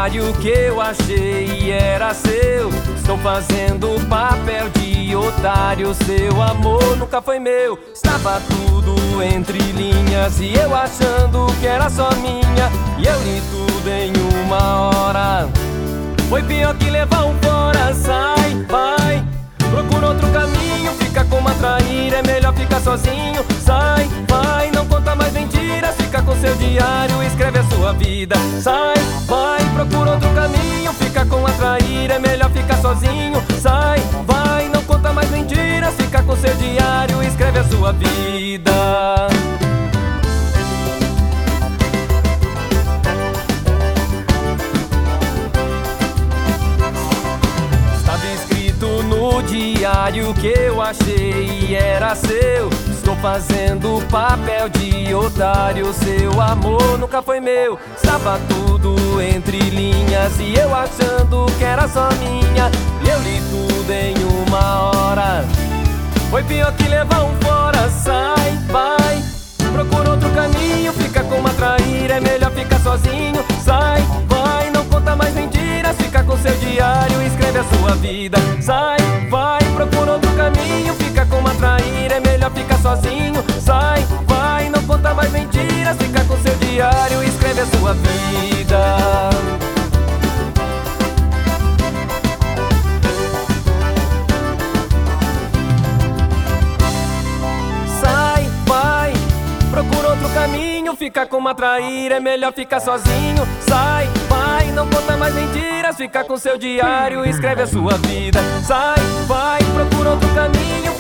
diário que eu achei era seu. Estou fazendo o papel de otário. Seu amor nunca foi meu. Estava tudo entre linhas e eu achando que era só minha. E eu li tudo em uma hora. Foi pior que levar um fora. Sai, vai, procura outro caminho. Fica como atrair, é melhor ficar sozinho. Sai, vai, não conta mais mentiras. Fica com seu diário, escreve a sua vida. Sai, vai, procura outro caminho. Fica com atrair, é melhor ficar sozinho. Sai, vai, não conta mais mentiras. Fica com seu diário, escreve a sua vida. No diário que eu achei era seu. Estou fazendo o papel de otário. Seu amor nunca foi meu. Estava tudo entre linhas e eu achando que era só minha. E eu li tudo em uma hora. Foi pior que levar um fora. Sai, vai, procura outro caminho. Fica como atrair, é melhor ficar sozinho. Sai, vai, não conta mais mentiras. Fica com seu diário, escreve a sua vida. Sai, vai, procura outro caminho. Fica como atrair, é melhor ficar sozinho. Sai, vai, não conta mais mentiras. Fica com seu diário, escreve a sua vida. Sai, vai, procura outro caminho. Fica como atrair, é melhor ficar sozinho. Sai, vai, não conta mais mentiras. Fica com seu diário, escreve a sua vida. Sai, vai, procura outro caminho.